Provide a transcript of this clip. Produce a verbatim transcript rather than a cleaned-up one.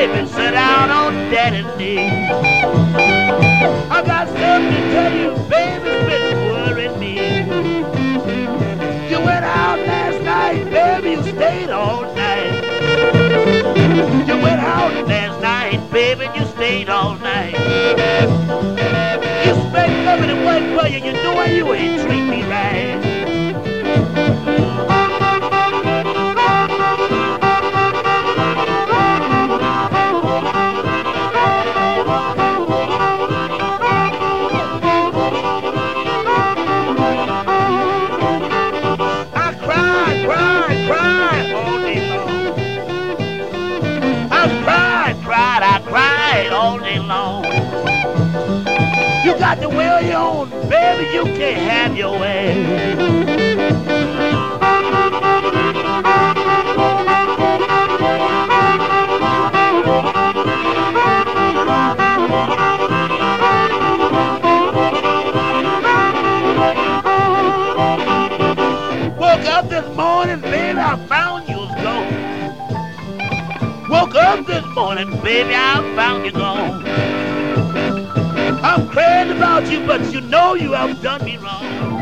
baby, sit down on daddy's knee. I got something to tell you, baby, it's been worrying me. You went out last night, baby, you stayed all night. You went out last night, baby, you stayed all night. You spent coming to work for you, you know you ain't treat me right. All day long. You got to will your own, baby, you can't have your way. Woke up this morning, baby, I found you was gone. Woke up this morning, baby, I found you gone. I'm crazy about you, but you know you have done me wrong.